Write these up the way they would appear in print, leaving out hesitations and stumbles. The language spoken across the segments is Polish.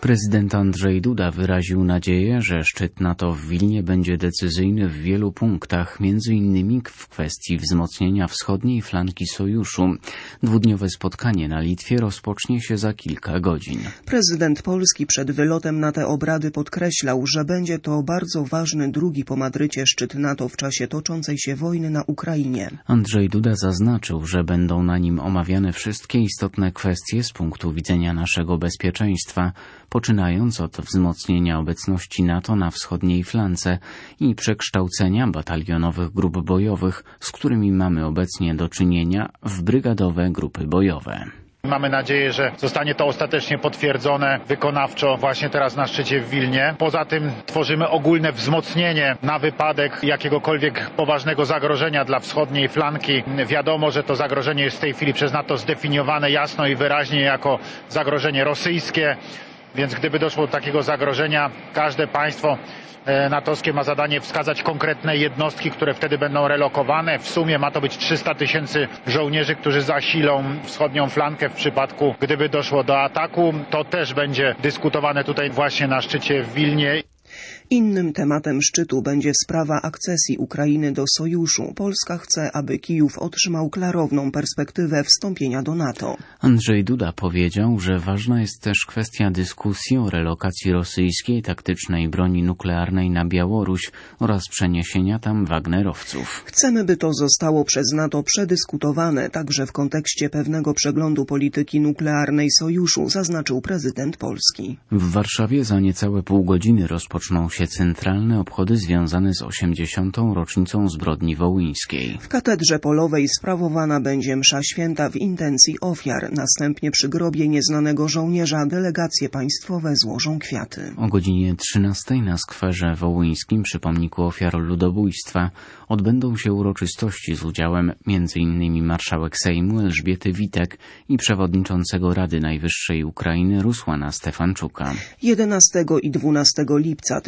Prezydent Andrzej Duda wyraził nadzieję, że szczyt NATO w Wilnie będzie decyzyjny w wielu punktach, m.in. w kwestii wzmocnienia wschodniej flanki sojuszu. Dwudniowe spotkanie na Litwie rozpocznie się za kilka godzin. Prezydent Polski przed wylotem na te obrady podkreślał, że będzie to bardzo ważny drugi po Madrycie szczyt NATO w czasie toczącej się wojny na Ukrainie. Andrzej Duda zaznaczył, że będą na nim omawiane wszystkie istotne kwestie z punktu widzenia naszego bezpieczeństwa, poczynając od wzmocnienia obecności NATO na wschodniej flance i przekształcenia batalionowych grup bojowych, z którymi mamy obecnie do czynienia, w brygadowe grupy bojowe. Mamy nadzieję, że zostanie to ostatecznie potwierdzone wykonawczo właśnie teraz na szczycie w Wilnie. Poza tym tworzymy ogólne wzmocnienie na wypadek jakiegokolwiek poważnego zagrożenia dla wschodniej flanki. Wiadomo, że to zagrożenie jest w tej chwili przez NATO zdefiniowane jasno i wyraźnie jako zagrożenie rosyjskie, więc gdyby doszło do takiego zagrożenia, każde państwo natowskie ma zadanie wskazać konkretne jednostki, które wtedy będą relokowane. W sumie ma to być 300 000 żołnierzy, którzy zasilą wschodnią flankę w przypadku, gdyby doszło do ataku. To też będzie dyskutowane tutaj właśnie na szczycie w Wilnie. Innym tematem szczytu będzie sprawa akcesji Ukrainy do sojuszu. Polska chce, aby Kijów otrzymał klarowną perspektywę wstąpienia do NATO. Andrzej Duda powiedział, że ważna jest też kwestia dyskusji o relokacji rosyjskiej taktycznej broni nuklearnej na Białoruś oraz przeniesienia tam Wagnerowców. Chcemy, by to zostało przez NATO przedyskutowane, także w kontekście pewnego przeglądu polityki nuklearnej sojuszu, zaznaczył prezydent Polski. W Warszawie za niecałe pół godziny rozpoczną się centralne obchody związane z 80. rocznicą zbrodni wołyńskiej. W katedrze polowej sprawowana będzie msza święta w intencji ofiar. Następnie przy grobie nieznanego żołnierza delegacje państwowe złożą kwiaty. O godzinie 13 na skwerze wołyńskim przy pomniku ofiar ludobójstwa odbędą się uroczystości z udziałem m.in. marszałek Sejmu Elżbiety Witek i przewodniczącego Rady Najwyższej Ukrainy Rusłana Stefanczuka. 11 i 12 lipca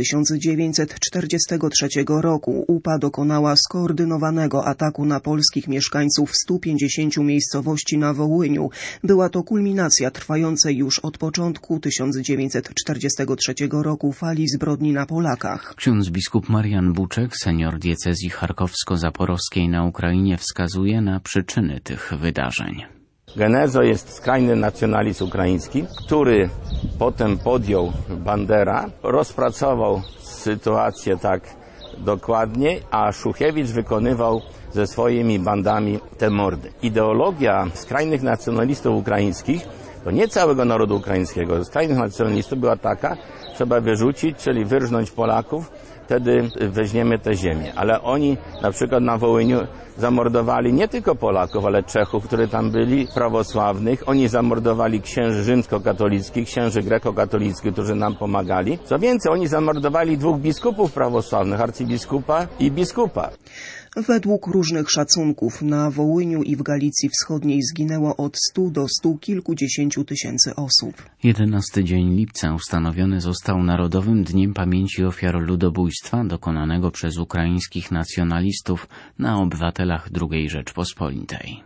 1943 roku UPA dokonała skoordynowanego ataku na polskich mieszkańców 150 miejscowości na Wołyniu. Była to kulminacja trwającej już od początku 1943 roku fali zbrodni na Polakach. Ksiądz biskup Marian Buczek, senior diecezji charkowsko-zaporowskiej na Ukrainie, wskazuje na przyczyny tych wydarzeń. Genezą jest skrajny nacjonalizm ukraiński, który potem podjął Bandera, rozpracował sytuację tak dokładnie, a Szuchewicz wykonywał ze swoimi bandami te mordy. Ideologia skrajnych nacjonalistów ukraińskich, to nie całego narodu ukraińskiego, skrajnych nacjonalistów była taka, trzeba wyrzucić, czyli wyrżnąć Polaków, wtedy weźmiemy tę ziemię. Ale oni na przykład na Wołyniu zamordowali nie tylko Polaków, ale Czechów, którzy tam byli, prawosławnych. Oni zamordowali księży rzymskokatolickich, księży grekokatolickich, którzy nam pomagali. Co więcej, oni zamordowali 2 biskupów prawosławnych, arcybiskupa i biskupa. Według różnych szacunków na Wołyniu i w Galicji Wschodniej zginęło od 100 do 100 kilkudziesięciu tysięcy osób. 11 dzień lipca ustanowiony został Narodowym Dniem Pamięci Ofiar Ludobójstwa dokonanego przez ukraińskich nacjonalistów na obywatelach II Rzeczpospolitej.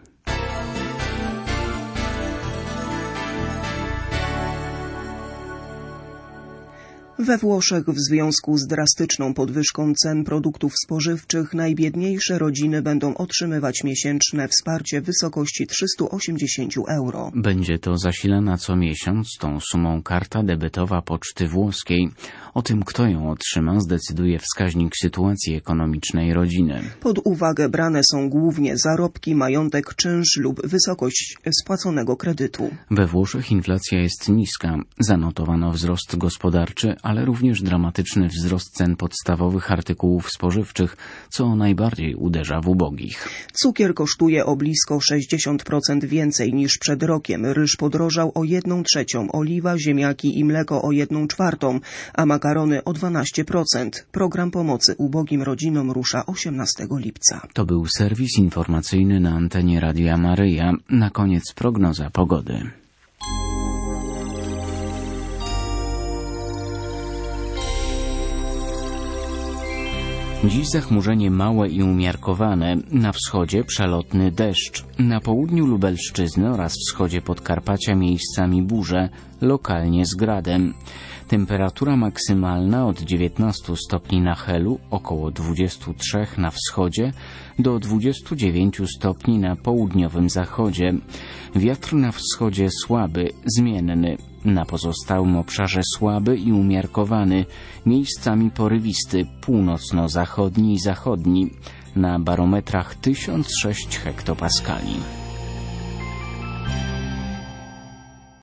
We Włoszech w związku z drastyczną podwyżką cen produktów spożywczych najbiedniejsze rodziny będą otrzymywać miesięczne wsparcie w wysokości 380 €. Będzie to zasilana co miesiąc tą sumą karta debetowa Poczty Włoskiej. O tym, kto ją otrzyma, zdecyduje wskaźnik sytuacji ekonomicznej rodziny. Pod uwagę brane są głównie zarobki, majątek, czynsz lub wysokość spłaconego kredytu. We Włoszech inflacja jest niska. Zanotowano wzrost gospodarczy, ale również dramatyczny wzrost cen podstawowych artykułów spożywczych, co najbardziej uderza w ubogich. Cukier kosztuje o blisko 60% więcej niż przed rokiem. Ryż podrożał o 1/3, oliwa, ziemniaki i mleko o 1/4, a makarony o 12%. Program pomocy ubogim rodzinom rusza 18 lipca. To był serwis informacyjny na antenie Radia Maryja. Na koniec prognoza pogody. Dziś zachmurzenie małe i umiarkowane, na wschodzie przelotny deszcz, na południu Lubelszczyzny oraz wschodzie Podkarpacia miejscami burze, lokalnie z gradem. Temperatura maksymalna od 19 stopni na Helu, około 23 na wschodzie, do 29 stopni na południowym zachodzie. Wiatr na wschodzie słaby, zmienny. Na pozostałym obszarze słaby i umiarkowany, miejscami porywisty, północno-zachodni i zachodni. Na barometrach 1006 hektopaskali.